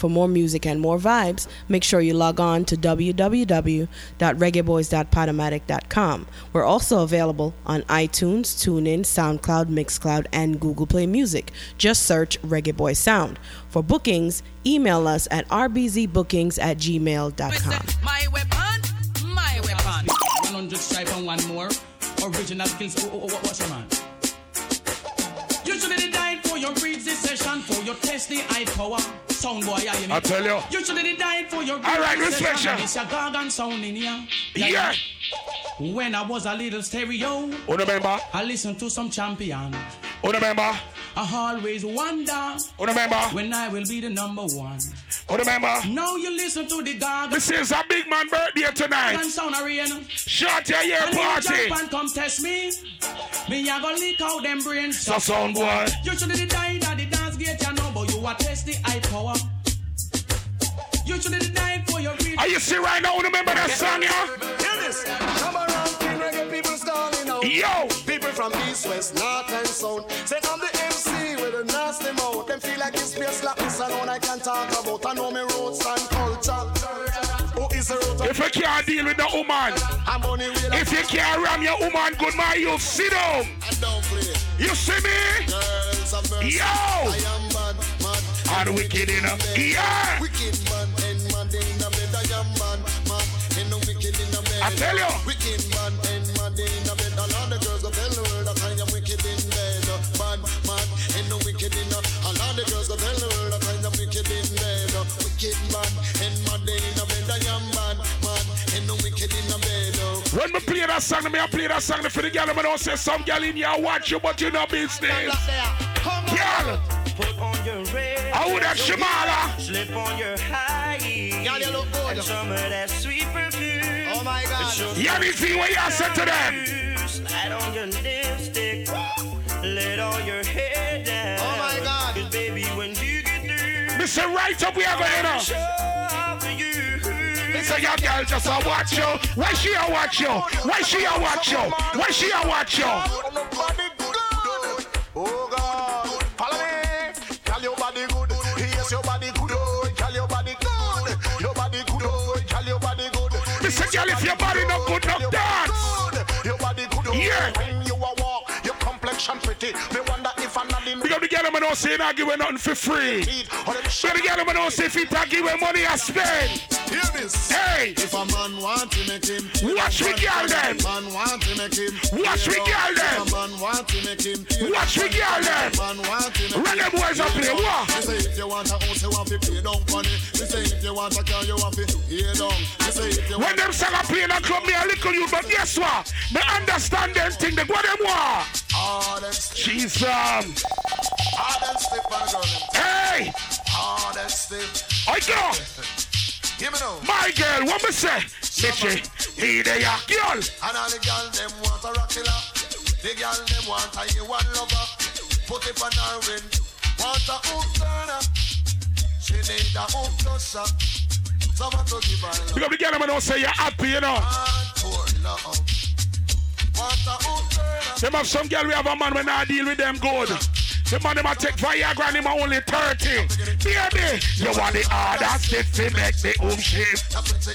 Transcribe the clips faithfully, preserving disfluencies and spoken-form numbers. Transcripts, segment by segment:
For more music and more vibes, make sure you log on to w w w dot reggae boys dot podomatic dot com. We're also available on iTunes, TuneIn, SoundCloud, Mixcloud, and Google Play Music. Just search Reggae Boy Sound. For bookings, email us at r b z bookings at gmail dot com. My weapon, my weapon. one hundred stripe and one more. Original skills. Oh, oh, oh, what's your man? You should have died for your breeds this session, for your testy eye power. Sound boy, I I tell you. You should have died for your breeds all right, this respect session. you. It's your gargan sound in here. Yeah. Yeah. When I was a little stereo, who remember? I listened to some champion. Who remember? I always wonder. Who remember? When I will be the number one. Who remember? Now you listen to the gargan. This is a big man birthday tonight. And sound arena. Shut your ear and party. Jump and come test me. Me a go leak out them brains. So sound boy. You should have died at the dance gate, you know, but you are testy high power. You should have died for your reason. Are you see right now? Remember that song, yeah? Hear this. Come around, King Reggae people stalling out. Yo! People from east, west, north, and south. Say I'm the M C with a nasty mouth. Them feel like this place like this alone I can talk about. I know me roots and culture. Who is the root of if you can't deal with the woman, I'm only real. if you can't ram your woman, good man, you sit down. And don't play. You see me? Girls of mercy. Yo! I am bad, mad. And wicked enough. Yeah! Wicked man, and mad in the bed. I am bad, mad. And no wicked in the bed. I tell you. Wicked man, and mad in the bed. All the girls go tell the world that I am wicked in bed. Bad, mad, and no wicked in the. All the girls go tell the world that I am wicked in bed. Wicked man, and mad in the bed. I am bad, mad, and no wicked in the bed. When we play that song, me I play that song for the girl. I don't say some girl in here watch you, but you know business. Girl, put on your red. I would have Shamala. Slip on your high heels. Girl, you look good. And some of that sweet perfume. Oh my God. Yeah, me see what you said to them. Slide on your lipstick. Let all your hair down. Oh my God. 'Cause baby, when you get through, Mister Right up, we are going up. show off for you. Mister Your girl just a watch you. Why she a watch you? Why she a watch you? Why she a watch you? Nobody good. Oh God. Follow me. Tell your body good. Yes, your body good. Tell your body good. Your body good. Tell your body good. Mister Girl, if your body not good, no dance. Your body good. Yeah. When you a walk, your complexion pretty. Me wonder if I'm not in. Because the girl don't say not give her nothing for free. Because the girl don't say if he not give her money I spend. Hear this. Hey. If a man want to make him. Watch me girl them. Man want to make him. Watch me girl them. If a man want to make him. Watch me girl them. Man want to make him. Reggae boys up here. What? They say if you want a house, you want to pay down money. They say if you want a car, you want to pay down. They say if you when want them song a play in a club, me a little you, but guess what? Me understand them thing, they what them want. all them stiff, Jesus. all them stiff and girl them. Hey. All them stiff. I go. Give me now. My girl, what me say? Bitchy, he the ya girl. And all the girl them want a rockilla. The girl them want a you one lover. Put it on her ring. Want a hook turner. She need a hook tosser. Someone to give her love. Because the girl them don't say you're happy, you know. Want poor love. Want a hook turner. Them have some girl we have a man when I deal with them good. The man them a take Viagra and him a only thirty. Baby, you want the harder stiff to make the home shift.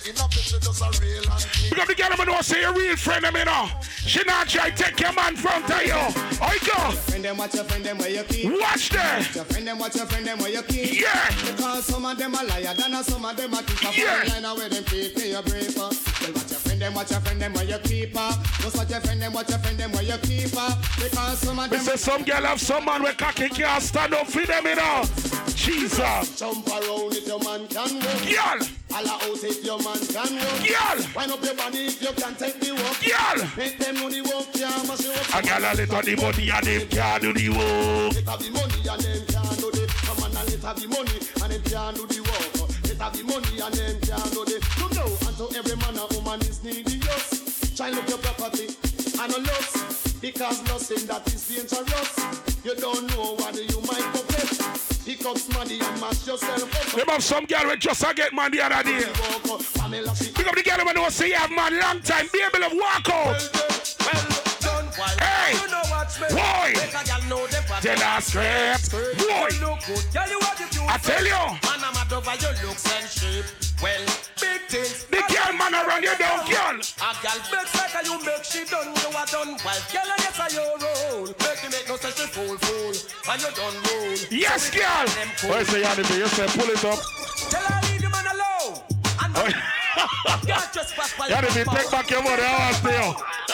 Because the girl them don't say you're real friend them, you know. She not try to take your man from to you. I go. Friend them, watch your friend them where you keep. Watch them. Your friend them, watch your friend them where you keep. Yeah. Because some of them are liar, than some of them are keep. Yeah. Line where them keep me a brave. Well, watch your friend them, watch your friend them where you keep. Just watch your friend them, watch your friend them where you keep. Because some of We them. say some girl have some man where cocky can't stand up for them, you know. Jesus. Jump around if your man can walk. Girl. All out if your man can walk. Girl. Wind up your body if you can take the walk. Girl. Make them know the walk, yeah, must you up. A girl a little the money and them can't do the work. Let have the money and them can't do the. Come on and let have the money and them can't do the work. Let have the money and them can't do the. Look now, and to every man and woman is needy, yes. Try look your property and a loss. Because nothing that is dangerous. You don't know what you might forget. Pick up money and mash yourself up. Them have some girl with just a get man the other day. Pick up the girl when they say you have man long time. Be able to walk out. Well done. Hey. You know what Boy, tell us straight. Boy, I tell you. Man, I'm mad over your looks and shape. Well, big things. The girl man around you down, girl. A girl begs like you make she done, you are done. While girl and yes, I your roll. Make me make no such a fool, fool. And you done roll. Yes, girl. Why say Yanni B? You say pull it up. Tell her leave the man alone. And Oh. God just pass by. Yanni B, take back your money. I want to you.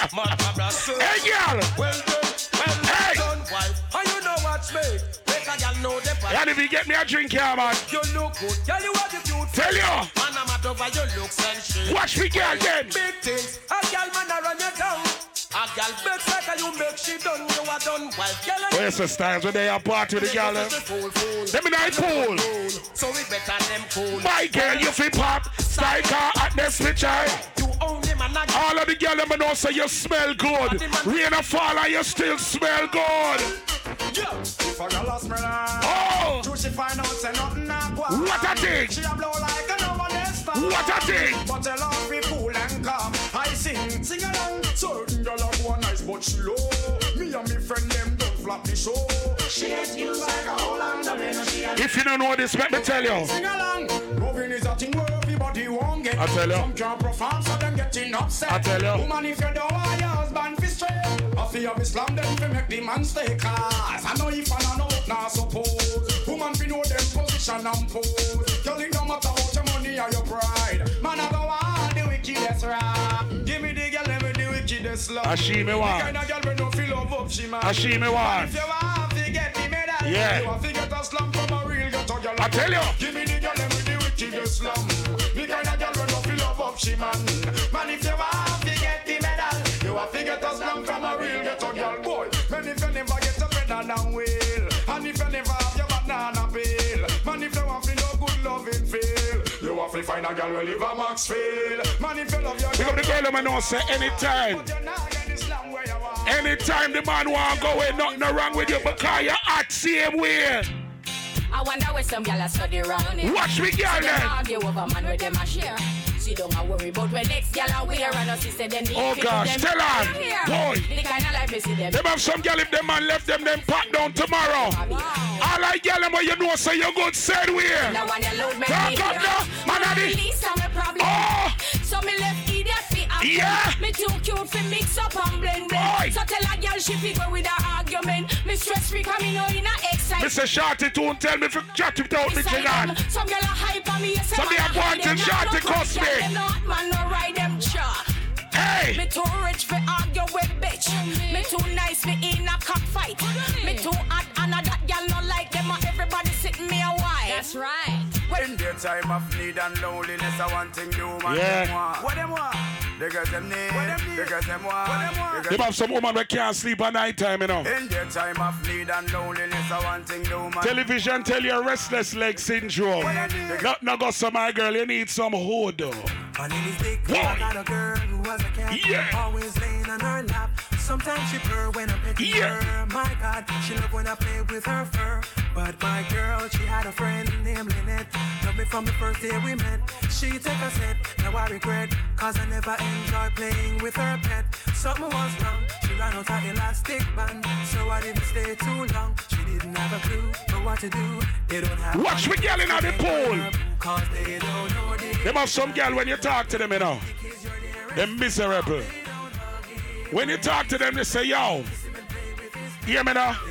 Hey, girl. Well done, well Hey. done, wife. And you know what's me. Make a girl know the part. Yanni B, get me a drink here, man. You look good, girl. You have the cute. Tell you. Man, I'm mad over your looks and shit. Watch me, girl, then. Big things. A girl man a run you down. A girl begs like you make she done, you are done. While girl and Where's the times when they are party with the girl? eh? Let me know it pool. so we better them cool. My girl, you feel pop. Style car at the switch eye. You only man a All of the girl them know say you smell good. Rain a fall and you still smell good. yeah. If a girl a smell her, Oh, do she find out say nothing a go on? what a thing. She a blow like a no one else. What a thing. But tell her be cool and calm. I sing, sing along. Certain girl a go nice but she low. Me and me friend them don't flap the show. She has skills like a whole under and she a If you don't know this, let me tell you. sing along. Loving is a thing where everybody won't get. I tell you. Some can't perform so them getting upset. I tell you. Woman, if you don't want your husband fi straight, I feel of Islam then fi make the man stay class. I know if I know not suppose. Woman fi know them position and pose. Girl, it don't matter about your money or your pride. Man, I go on the wickedest rap. Give me the girl, let me the wickedest love. I see me want. The kind of girl we don't feel love up, she man. I see me want. If you want to get the medal, Yeah. you want to get a slum from a real ghetto girl. I tell you. Give me the girl, let me the wickedest slum. The kind of girl we don't feel love up, she man. Man, if you want to get the medal, you want to get a slum from a real ghetto girl. Boy, man, if you never get a pedal down wheel, and if you never have your banana peel, man, if you want to no good loving feel, you want to find a girl who live a Maxfield. Man, if you love your Pick up the girl, let me know, say anytime. but you're not getting slam where you want. Anytime the man want go away, nothing no wrong with you because you act same way. I wonder where some gyal a study round it. Watch me, girl, So them then. argue over man where them a share. She don't a worry about when next gyal a wear and us say them need Oh to gosh, them tell her. here. Boy. The kind of life we see them. Them have some girl if them man left them, them pack down tomorrow. Wow. All I girl them what you know say you good said we. Now when you load me Talk here, up now, man, I did- release some problem. Oh. So me left idiot fi act. Yeah. Me too cute fi mix up and blend Boy. blend. So tell a girl she fi go with her argument. Me stress free 'cause me know in a excitement. Mister Shorty tune tell me if you chat it out, me Beside on. them, some girl a hype on me. Some me a go on till Shorty cuss me. Them not man no ride them cha. Hey, Me too rich for argue with bitch. Me too nice for in a cockfight. Me too hot and a that girl not like them. And everybody sitting me a while. That's right. In their time of need and loneliness, I want thing you man Yeah. them want. What them want? The girls them need. The girls them want. The them girls- have some woman that can't sleep at night time, you know. In their time of need and loneliness, I want thing you man. Television tell you restless leg syndrome. Not no go some my girl, you need some hood though. My name is Dick. Boy. I got a girl who has a cat. Yeah. Always laying on her lap. Sometimes she purr when I'm petting Yeah. her. My God, she love when I play with her fur. But my girl, she had a friend named Lynette. Loved me from the first day we met. She take a set, now I regret. Cause I never enjoy playing with her pet. Something was wrong, she ran out her elastic band. So I didn't stay too long. She didn't have a clue but what to do. They don't have Watch me money, girl in so the they pool. curb. Cause they don't know the Them have some girl when you talk to them, you know. Them miserable. When you talk to them, they say, yo, hear me now?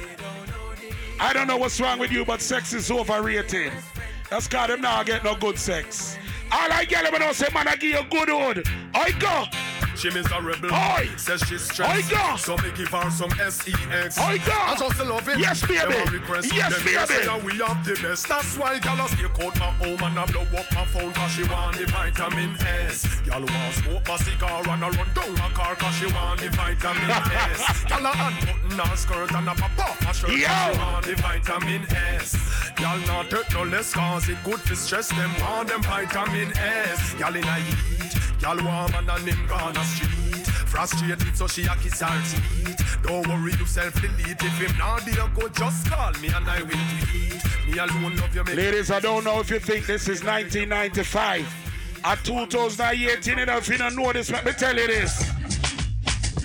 I don't know what's wrong with you, but sex is overrated. That's cause them now get no good sex. All I get them and say, man, I give you good hood. I go. She miserable. Oi. Says she's stressed. Oi, go. So me give her some S E X. I go. I just love it. Yes, baby. Them a request. Yes, Them baby. say that we have the best. That's why y'all stay out my home and I blow up my phone cause she want the vitamin S. Y'all want smoke my cigar and I run down my car cause she want the vitamin S. Y'all a unbutton her skirt and a pop off her shirt Yo. cause she want the vitamin S. Y'all not hurt no less cause it good to stress them want them vitamin S. Y'all in a heat. Y'all warm and a name gone a street. Frustrated so she a kiss her teeth. Don't worry yourself delete. If him not there go just call me and I will tweet. Me alone love you. Ladies, I don't know if you think this is nineteen ninety-five. At two thousand eighteen, you know, if you don't know this, let me tell you this.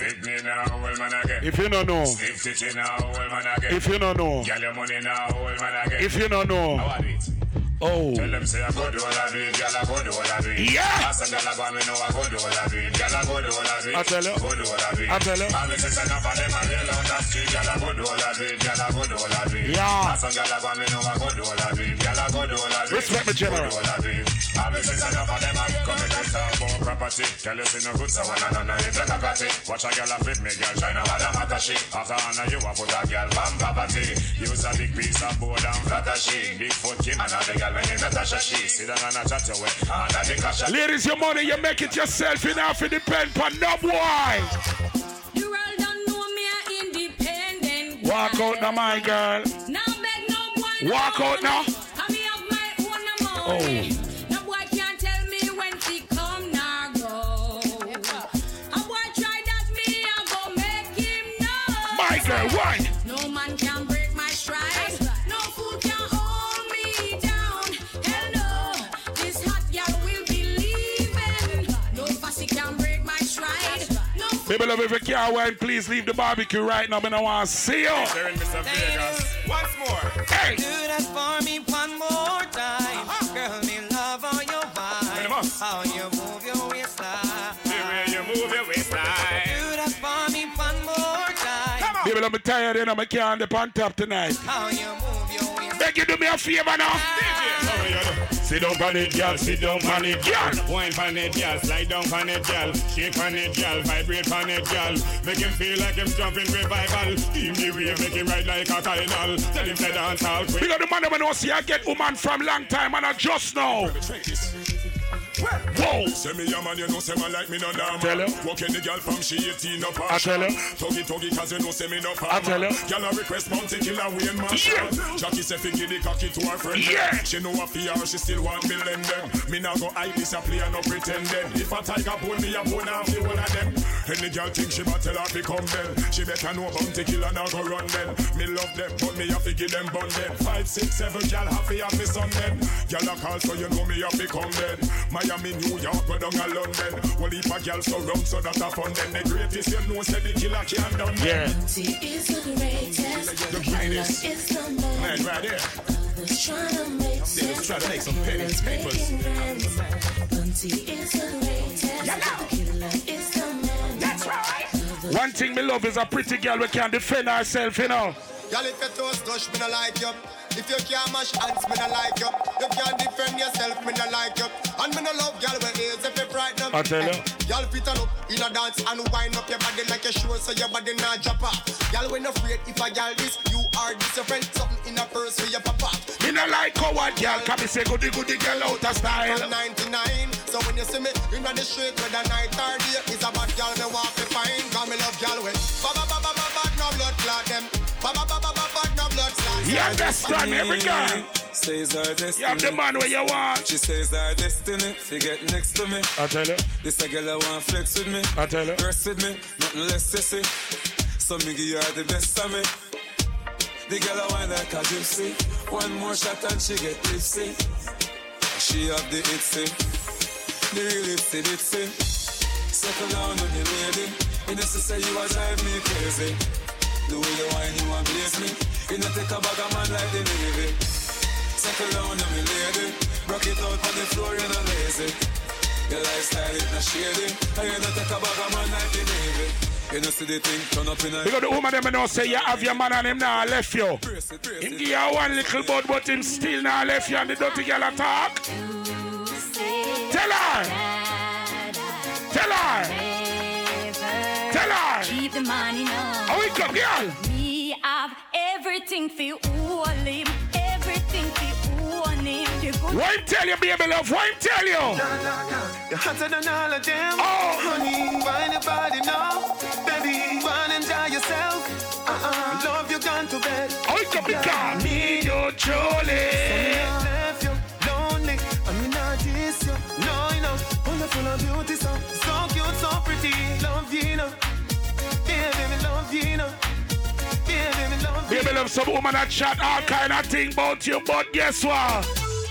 Fit me now, old man again. If you don't know. Stiff titty now, old man again. If you don't know. Get your money now, old man again. If you don't know. How are it? Oh. Tell them say I go do all of it, girl I go do all of it. Yeah. Ask them girl I go me know I go do all of it, girl I go do all of it. I tell you. Go do all of it. I tell you. I'm the sex enough of them I real on that street, girl I go do all of it, girl I go do all of it. Yeah. Ask them girl I go me know I go do all of it, girl I go do all of it. Respect me, General. Go do all of it. I'm the sex enough of them I come to talk about property. Tell you see no good so when I don't know if like a party. Watch a girl a flip me, girl try no other matter shit. After honor you a put a girl from property. Use a big piece of board and flat a sheet. Big foot Kim and a big girl when you got a she. Sit down and a chat your way. And I think I shall. Ladies, your money, you make it yourself. You don't have to depend on no boy. You all don't know me, I'm independent. Walk out now, my girl. Now beg no boy. Walk out now. I me have my own money. Oh. No boy can't tell me when to come now go. A boy try that me, I go make him know. My girl, why? No man can break my stride. No fool can hold me down. Hell no, this hot girl will be leaving. No fussy can break my stride. No fool. People love if you can't wine, please leave the barbecue right now. I don't want to see you. They're in Mister Vegas. Once more. Hey. Do that for me one more time. Girl, me love how you vibe. How you move your waistline. The way you move your waistline. Do that for me one more time. People love me tired and I can't dip on top tonight. How you move your waistline. Beg you do me a favor now. Sit down on it, girl. Sit down on it, girl. Wine on it, girl. Slide down on it, girl. Shake on it, girl. Vibrate on it, girl. Make him feel like him jumping revival. Steam the wave, make him ride like a carnival. Tell him to dance all quick. Because the man when I see I get woman from long time and I just know. Whoa! Say me a man, you know, say man like me no damn. Tell you. Walking the girl from she eighteen up. I tell you. Tuggy tuggy cause you know say me no farmer. I tell you. Girl a request Mountie Killer Wayne Marshall. Yeah. Jackie say fi give the cocky to her friend. Yeah. She know a fear, she still want me lend them. Me now go hide this a play and no pretend them. If a tiger bone me a bone off the one of them. Any girl think she better tell her fi come then. She better know Bounty Killer now go run them. Me love them but me have to give them bun them. Five, six, seven girl have to have me son them. Girl a call so you know me have to come then. Miami, New York. Go down to London. Well, if a girl so round, so that a fun. Then the greatest you know, say the killer can't done. Yeah. Bounty is the greatest. The greatest. Is the man. Man, right there. Others trying to make sense. Niggas trying to make some pennies, papers. Bounty is the greatest. The killer is the man. That's right. One thing me love is a pretty girl we can defend herself, you know. Girl, if you toast touch, me no like you. If you can't mash hands, me no like you. You can't defend yourself, me no like you. And me no love girl with AIDS if you frighten. I tell you. Girl, fit on up in a dance and wind up your body like a show so your body not drop off. Girl, when afraid if a girl this, you are this your friend. Something in a purse for your papa. Me no like coward girl, can me say goody goody girl out of style. I'm ninety-nine, so when you see me in the street with a night or day, it's a bad girl me walk me fine. Cause me love girl with ba ba ba ba ba ba no blood clot them. Ba ba ba ba ba ba no blood clot. You understand me, every girl. Says our destiny. You have the man where you want. She says our destiny. Forget next to me. I tell you. This a girl I want flex with me. I tell you. Rest with me. Nothing less to see. So me give you the best of me. The girl I want like a gypsy. One more shot and she get tipsy. She have the itsy. The real itsy bitsy. Settle down on the lady. You know to say you a drive me crazy. The way you whine you and blaze me. You know take a bag of man like the Navy. Settle down on me lady. Rock it out on the floor, you're not lazy. Your lifestyle is not shady. And you know take a bag of man like the Navy. You know see the thing turn up in a... Because the woman them know say you have your man and him now left you. Him give you one little bud but him still now left you and the dirty girl attack. Tell her! Tell her! Tell her! Keep the money now. Oh, wake up, girl! Me have everything for all him. Everything for all him. Why tell you, baby love? Why tell you? You're hotter than all of them. Oh, honey, find your body now. Baby, go and enjoy yourself. Uh-uh, love you gone to bed. Oh, wake up, because me, you truly. So left you lonely. I'm in a diss you. No, you know, wonderful and beauty, so, so cute, so pretty. Love you, know. Yeah, baby, love you, know. Yeah, baby, love you. Baby love some woman that chat all kind of thing about you, but guess what?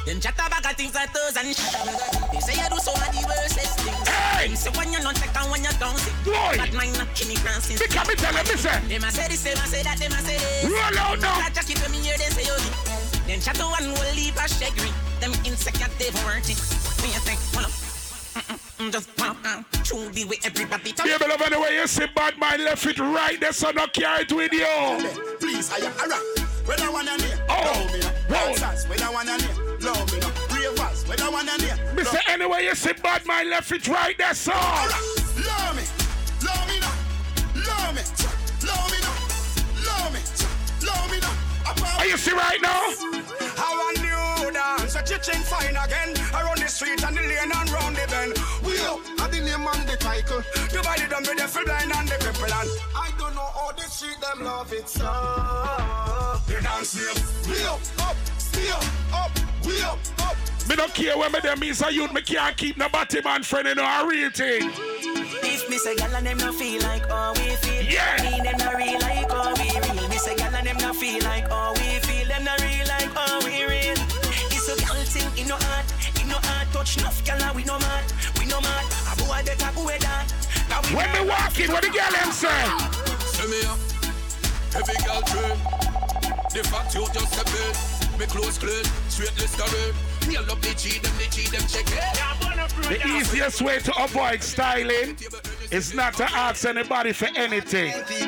Them chat about things like those and shit. They say you do so many worstest things. Hey! They say when you not check and when you don't see. Boy! But mine not Kimmy Francis. They come and tell them, listen. They must say this, they must say that, they must say this. Roll out now. That jacket when me hear they say yo. Then chat to one will leave a shaggy. Them insecure they've worked it. Me you think, hold up. Mm-mm, just pop out. True be with everybody. Yeah, but love anyway you see bad mind left it right there, so not carry it with you. Please, I am alright. When I want to near, oh, me dancers, when I want to near, love me, ravers, when I want to near. Mister Anyway, you see bad mind left it right there, so. Love me, love me now, love me, love me now, love me, love me now. Are you see right now? How a new dance, a chicken fine again. Around the street and the lane and round the bend. We up at the name and the title. The body done with the full blind and the cripple and I don't know how the street them love it so. They dance here. We up, up, stay up, up, we up, up. Me don't care when me them is a youth, me can't keep no body man friend in a real thing. If me say gal and them no feel like oh we feel. Yeah. Me them no real like oh we real. Me say gal and them no feel like oh we feel. Them no real like oh we real. It's a gal thing in no heart, in no heart touch enough gal and we no mad, we no mad. A boy better go with that. When me walk in, what the gal them say? Send me up, heavy gal train. The fact you just step in, me close clean, straight Listerine. Me love the cheat them, the cheat them check it. The easiest way to avoid styling is not to ask anybody for anything.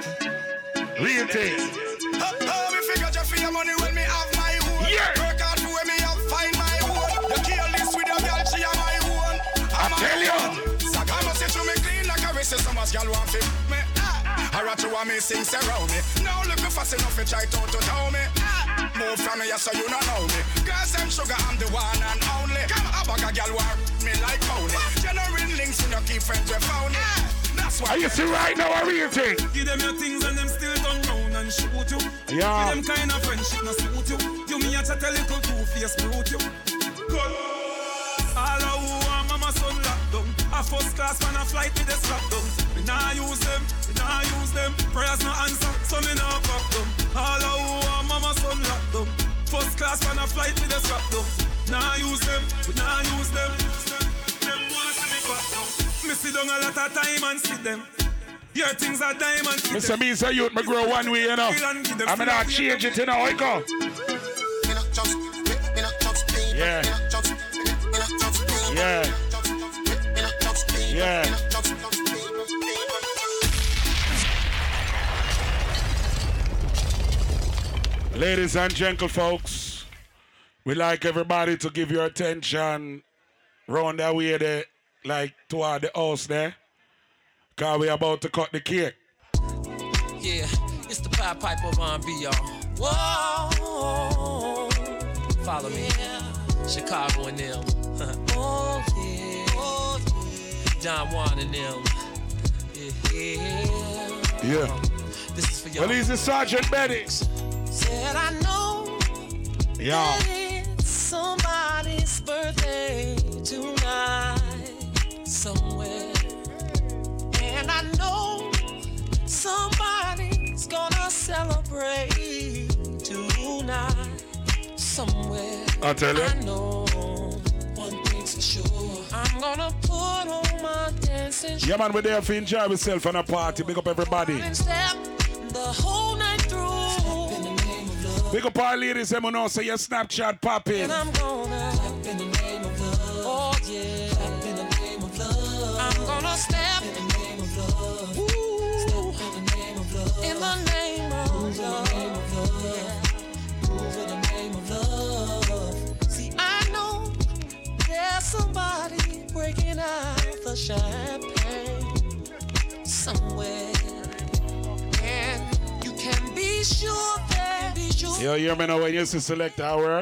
Real thing. Oh, oh, me figure just for your money when me have my own. Yeah. Work hard for when me have find my own. You kill this with your girl, she are my own. I tell you. Saga must say to me clean like a wrist, so much girl want fit me. I rat you want me sing around me. Now look fast enough to try to to tell me. Move from me, so you don't know me. Girls and sugar, I'm the one and only. Come a bag a girl want me like pony. General links in your keep friends we found it. That's why. Are you see right now a real thing? Give them your things and them still turn round and shoot you. Yeah. Give them kind of friendship no suit you. You me a chat a little two-face brute you. Good. All of who want mama son locked down. A first class man a flight with the strap down. We nah use them, we nah use them. Prayers no answer, so me nah fuck them. All of who want mama son locked down. First class man a flight with the strap down. Nah use them, we nah use them. Them wanna see me fuck down. Me sit down a lot of time and see them. Your things are diamond. Mister Me say youth, me grow one way, you know. I'm gonna change it, you know. I go. Yeah. Yeah. Yeah. Ladies and gentle folks, we like everybody to give your attention round that way there, like toward the house there. Cause we about to cut the cake. Yeah, it's the Pied Piper of R and B, y'all. Whoa, follow me. Chicago and them. Oh, yeah. Oh, yeah. Don Juan and them. Yeah. Yeah. This is for y'all. Well, he's the Sergeant Betty. Said I know. Yeah. It's somebody's birthday tonight somewhere. And I know somebody's gonna celebrate tonight somewhere. I'll tell you. I know one thing's for sure. I'm gonna put on my dancing shoes. Yeah, man, we're there for enjoy ourselves on a party. Big up everybody. And step the whole night through. Big up our ladies, them know say your Snapchat popping. And I'm gonna clap in the name of love. Oh yeah. Clap in the name of love. I'm gonna step in the name of love. Ooh. Step in the name of love. In the name of love. Yeah. Move in the name of love. See, I know there's somebody breaking out the champagne somewhere, and you can be sure that be sure. Yo, you hear me now when you used to select our work?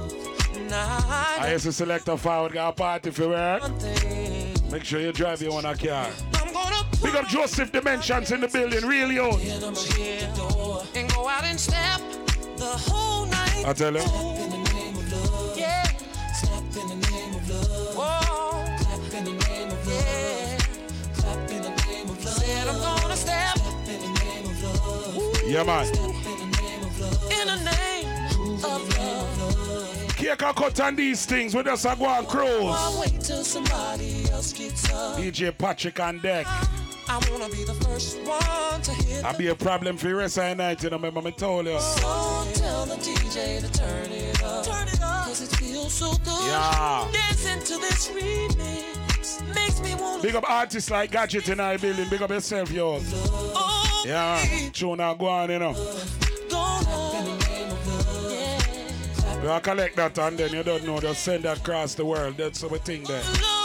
I used to select a forward car party for work. Make sure you drive your own car. Big up Joseph Dimensions in the building, really old. And go out and step the whole night. I tell you. Yeah. Step in the name of love. Whoa. Clap in the name of love. Clap in the name of love. Said I'm gonna step in the name of love. Yeah, man. In the name of love. cake and cut on these things. We just a go on cruise. I'll wait till somebody else gets up. D J Patrick on deck. I wanna be the first one to hit. I'll be a problem for the rest of the night, you know, remember me told you. So tell the D J to turn it up. Turn it up. Cause it feels so good. Yeah. Dancing to this remix makes me want. Big up artists like Gadget in our building. Big up yourself, yo. Oh, yeah. Tune now, go on, you know. Go on. Yeah. We'll collect that and then you don't know, just send that across the world. That's what we think there.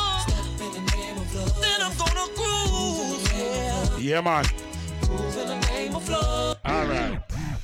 Then I'm gonna groove. Yeah, yeah man. Groove in the name of love. All right.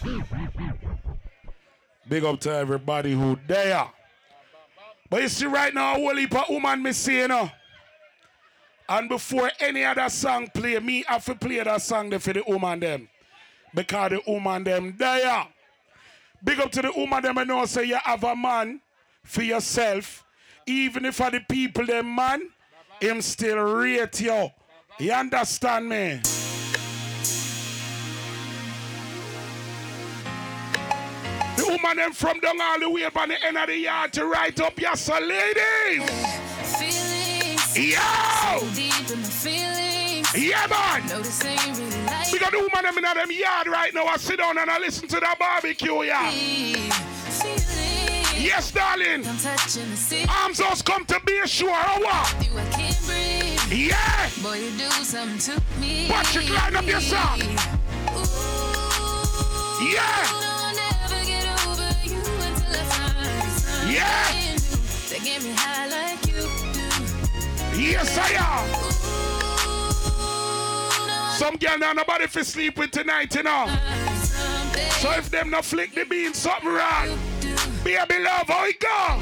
Big up to everybody who there. But you see right now, a whole heap of woman me see, you know. And before any other song play, me have to play that song there for the woman them. Because the woman them there. Big up to the woman them and know say you have a man for yourself. Even if for the people them man, him still rate you. You understand me? The woman them from down all the way up on the end of the yard to right up, yes, sir, ladies. Feelings. Yo! So deep in my feelings. Yeah, man. No, this ain't really like we got the woman them in them yard right now. I sit down and I listen to that barbecue, yeah. Feelings. Yes, darling. I'm touching the city. Arms just come to be sure, or what? You, I can't breathe. Yeah. Boy, you do something to me. Watch it, line up your song. Ooh. Yeah. Yeah! They get me high like you do. Yes, I am. Ooh, no, some girl now nobody for sleep with tonight, you know. So if them not flick the bean, something wrong. Baby love, how it go?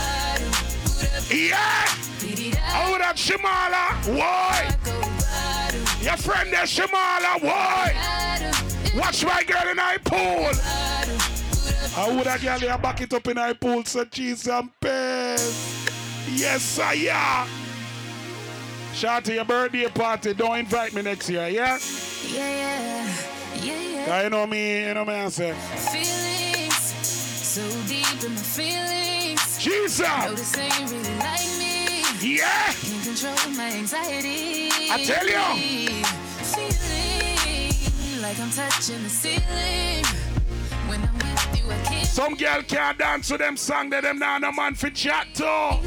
Yeah! Oh, that Shamala, why? Your friend there, Shamala, why? Watch my girl in our pool. I would have girl here back it up in our pool, so cheese and pears. Yes, sir, yeah. Shout to your birthday party. Don't invite me next year, yeah? Yeah, yeah, yeah, yeah. You know me, you know me, I say. Feelings, so deep in my feelings. Jesus! No, this ain't really like me. Yeah! Can't control my anxiety. I tell you! Feeling like I'm touching the ceiling. When I'm with you, I can't. Some girl can't dance to them song that them now no man for chat to. Ooh,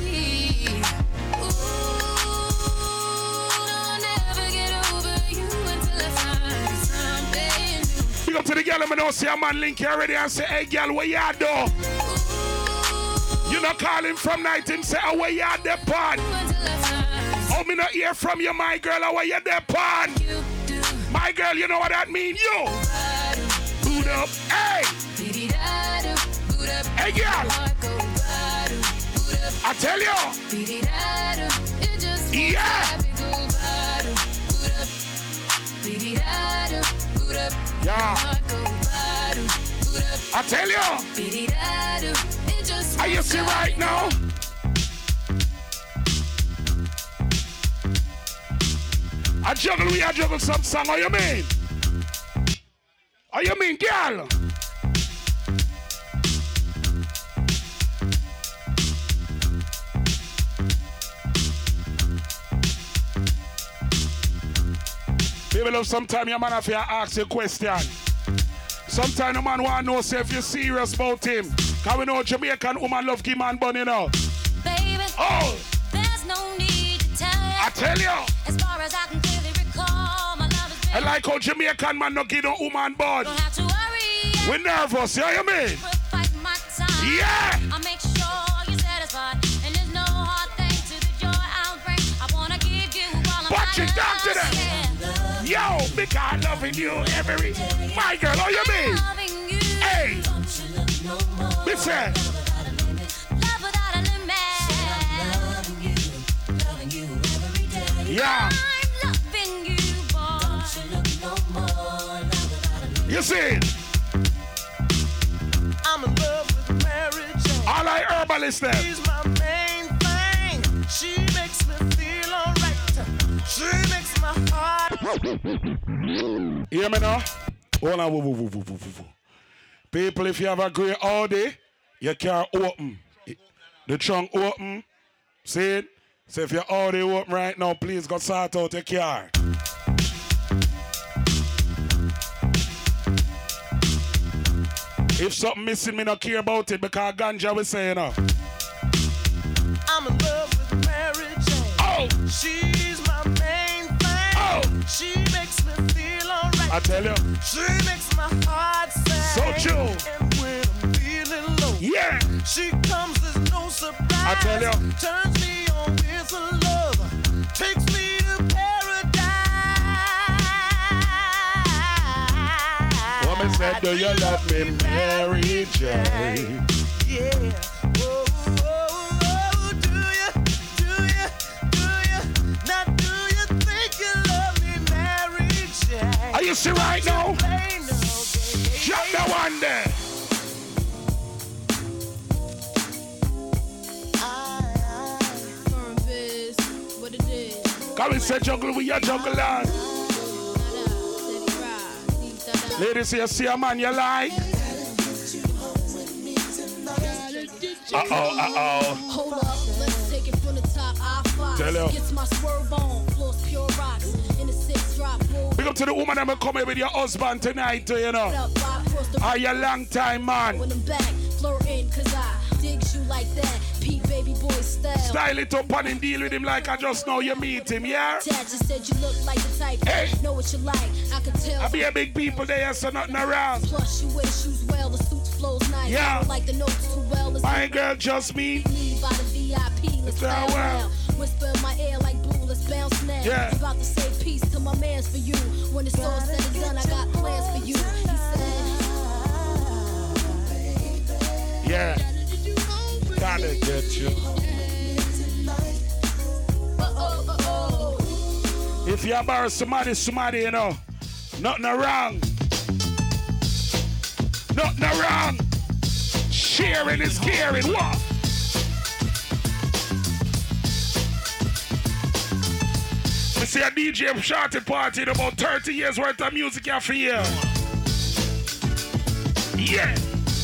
no, I'll never get over you until I find something. Pick up to the girl, I'm gonna see a man link here already and say, hey girl, where you at though? You not call him from night and say, oh, where you at there, pan? Oh, me not hear from you, my girl, oh, where you there, pan? My girl, you know what that mean? You. Boot up, hey! Hey, girl! I tell you! Yeah! Yeah! I tell you! Are you see right now? I juggle, we I juggle some song, how you mean? How you mean, girl? Baby love, sometimes your man have to ask you a question. Sometimes the man want to know say if you're serious about him. Because we know Jamaican woman love give man bunny now. Baby, oh, there's no need to tell you. I tell you. As far as I can clearly recall, my love is I like how Jamaican man no give no woman bun. Don't have to worry. We're nervous, you know what I mean? Fight my time. Yeah. I'll make sure you're satisfied. And there's no hard thing to the joy I'll bring. I want to give you all of Watch my it down to them. yeah. Yo, because loving you every my girl, how you mean? Loving you. Hey. Listen. Love without a limit. Loving you, loving you every day. Yeah. I'm loving you, boy. Don't you look no more. Love without a limit. You see? I'm in love with marriage. All I herbalist them. She's my main thing. She makes me feel alright. She makes my heart. Hear me now? Hold on. People, if you have a great Audi, you can't open. The trunk open. See it? So if you're already open right now, please go sort out your car. If something missing, me not care about it because ganja we say, you know. I'm in love with Mary Jane. Oh! She's my main thing. Oh! She makes me feel alright. I tell you. She makes my heart sing. So true. And when I'm feeling low, yeah, she comes as no surprise. I tell you. Turns me on with her love. Takes me to paradise. Woman said, do you love me, Mary Jane? Yeah. Oh, oh, oh, do you, do you, do you, now do you think you love me, Mary Jane? Are you see right now? Drop the one there. Come and say juggle with your juggle on. Ladies, you see a man you like? Uh-oh, uh-oh. Hold up, let's take it from the top. I five. Tell you. Gets my swerve on, floors pure rocks. In the six drop. Big up to the woman that will come here with your husband tonight, too, you know. Are you a long time man? When I'm back, flirting, cause I digs you like that. Pete baby boy style. Style it up on him, deal with him like I just know you meet him, yeah? Dad just said you look like the type. Hey. Know what you like, I can tell. I be a big people there, so nothing around. Plus you wear the shoes well, the suits flows nice. Yeah. I don't like the notes too well. My girl just me. Me by the V I P, let's bow well. Whisper in my ear like blue, let's bounce now. Yeah. About to say peace to my mans for you. When it's all said and done, I got plans for you. He said, yeah. Gotta get you. Uh-oh, uh-oh. If you borrow somebody, somebody, you know, nothing wrong. Nothing wrong. Sharing is caring. What? We see a D J shorty party in about thirty years worth of music here for you. Yeah.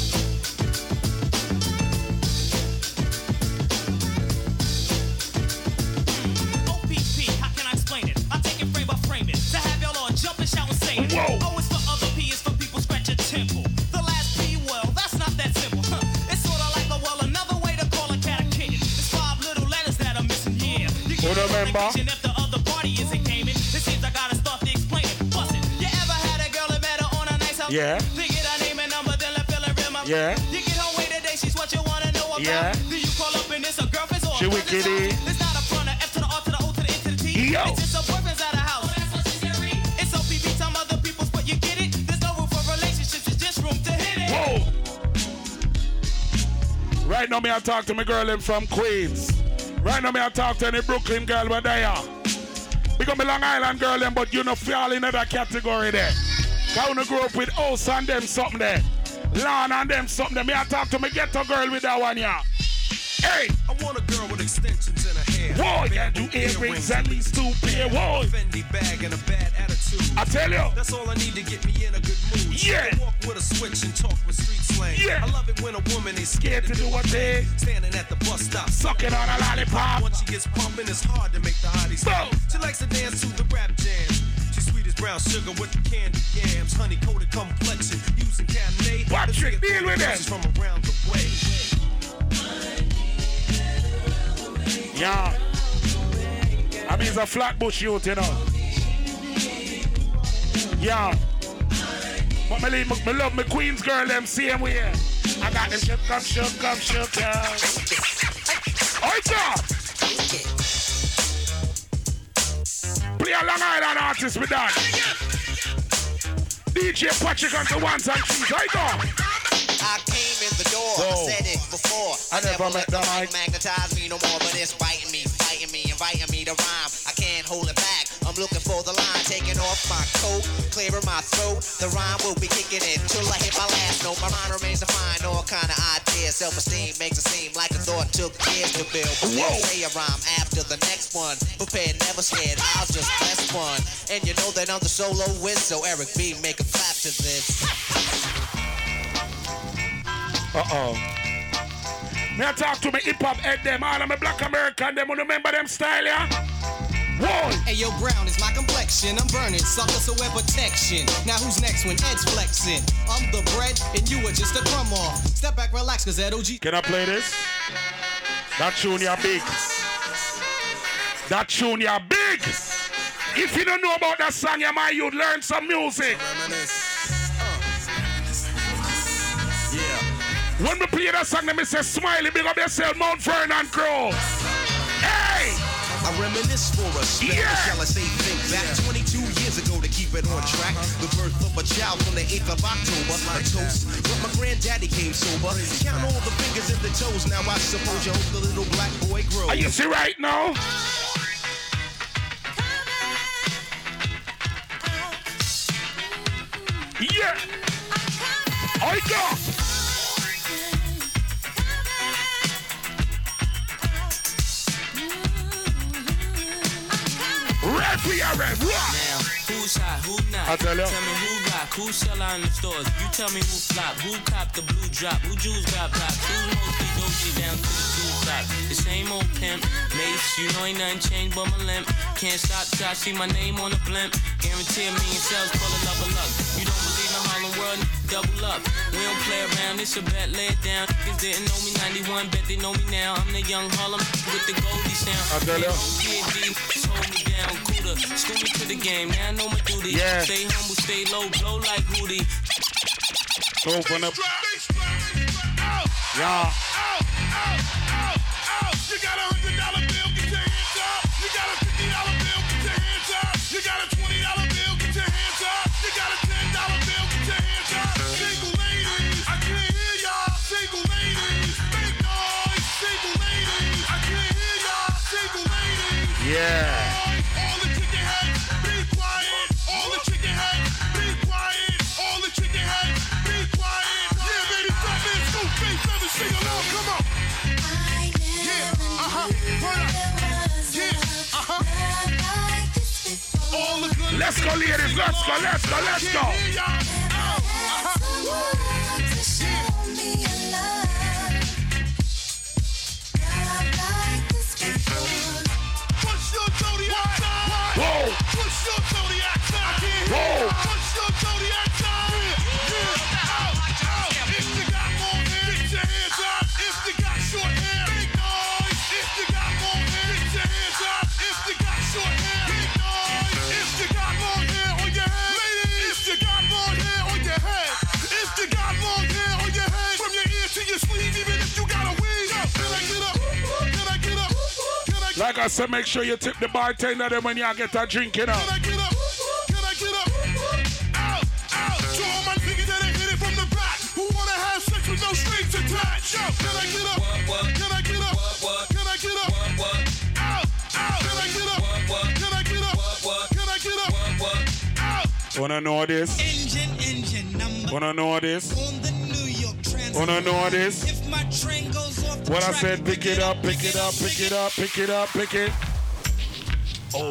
Whoa. O is for other, P is for people scratch a temple. The last P, well, that's not that simple. Huh. It's sort of like a well, another way to call a cat a kitten. It's five little letters that are missing here. You can't remember? if the other party isn't gaming. It seems I gotta start to explain it. Bust it. You ever had a girl that met her on a nice house? Yeah. They get her name and number, then let feel her real my Yeah. You get her way today, she's what you wanna know about. Yeah. Then you call up and it's a girlfriend's or She wicked. It's not a front, a F to the R to the O to the N to the T. Yo. It's just a boyfriend's out of house. It's O P P, some other people's, but you get it. There's no room for relationships, it's just room to hit it. Whoa. Right now, me I talk to my girl in from Queens. Right now, me I talk to any Brooklyn girl where they are. Become a Long Island girl, them, but you know, fall in that category there. I wanna grow up with house and them something there. Lawn and them something there. Me I talk to my ghetto girl with that one, yeah. Hey! I want a girl with extensions in her hair. Whoa, yeah, do earrings at least two pair. Whoa! Fendi bag and a bad attitude. I tell you. That's all I need to get me in a good mood. Yeah. I walk with a switch and talk with street slang. Yeah. I love it when a woman is scared, Scared to do a thing. Standing at the bus stop. Sucking on a lollipop. Once she gets pumping, it's hard to make the hottie stop. Boom. She likes to dance to the rap jams. She's sweet as brown sugar with the candy yams. Honey coated complexion using Cabernet. Patrick, deal with it. From around the way. Yeah. I mean, it's a flatbush youth, you know. Yeah. But me, leave, me love my Queens girl, them same way. I got them shook up, shook up, shook up. Oi, God! Play a Long Island artist with that. D J Patrick on the ones and twos. Oi, God! I came in the door, Whoa. I said it before. I never met the mic. Magnetize me no more, but it's biting me, fighting me, inviting me to rhyme. I can't hold it back. I'm looking for the line, taking off my coat, clearing my throat. The rhyme will be kicking in till I hit my last note. My mind remains to find all kind of ideas. Self-esteem makes it seem like a thought took years to build. But Whoa. say a rhyme after the next one. Prepared, never scared. I'll just press one. And you know that I'm the solo whiz, so Eric B, make a clap to this. Uh-oh. Me I talk to me hip hop head them, all of me black American them. You remember them style, yeah? Whoa. Hey yo, brown is my complexion. I'm burning, sucker, so wear protection. Now who's next when Ed's flexing? I'm the bread and you are just a crumb off. Step back, relax, cause Ed O G. Can I play this? That tune you big. That tune you big. If you don't know about that song, you might you'd learn some music. Yeah. When we play that song, let me say Smiley, big up yourself, Mount Vernon Crow. Hey! I reminisce for us. Yeah. Shall I say think back twenty-two years ago to keep it on track. The birth of a child on the eighth of October. A toast, but my granddaddy came sober. Count all the fingers and the toes. Now I suppose you hope the little black boy grows. Are you see right now? Yeah. I go. Red for your red. Now, who's hot, who not? I tell you. Tell me who rock, who sell out in the stores. You tell me who flop, who cop the blue drop, who Jews got pop, who's mostly Dolce down to the two top. The same old pimp, mace, you know ain't nothing changed but my limp. Can't stop till I see my name on the blimp. Guarantee a million sales, pull a level up. You don't believe in Harlem World, double up. We don't play around, it's a bet, lay it down. Niggas didn't know me ninety-one, bet they know me now. I'm the young Harlem with the Goldie sound. I tell you. P A D, hold me down, cooler. School me to the game, now I know my duty. Yeah. Stay humble, stay low, blow like Hootie. Open up. Yeah. You got a hundred dollar bill, get your hands up. You got a fifty dollar bill, get your hands up. You got a twenty dollar bill, get your hands up. You got a ten dollar bill, get your hands up. Single ladies, I can't hear y'all. Single ladies, make noise. Single ladies, I can't hear y'all. Single ladies. Yeah. All the chicken heads, be quiet. All the chicken heads, be quiet. All the chicken heads, be quiet. Yeah, baby, stop it. Scoop, face, seven, sing along. Come on. Let's go, ladies. Let's go, let's go, let's go. Push your zodiac sign. Whoa. Push your zodiac sign. Whoa. Push your zodiac sign. Yeah. Out, out. If you got long hair, get your hands up. If you got short hair, make noise. If you got long hair, get your hands up. If you got short hair, make noise. If you got long hair on your head, ladies. If you got long hair on your head. If you got long hair on your head, from your ear to your sleeve, even if you got a weave. Can I get up? Can I get up? Can I get up? Like I said, make sure you tip the bartender then when you get a drink, you know. Can I get up? Can I get up? Out, out. To all my niggas that ain't hit it from the back, who wanna have sex with no strings attached. Yo, can I get up? Can I get up? Can I get up? Out, out. Can I get up? Can I get up? Can I get up? Out. Wanna know this? Engine, engine number. Wanna know this? On the New York Trans. Wanna know this? If my train goes off the What I track, said, pick it up, pick it up, pick it up, pick it up, pick it. Oh.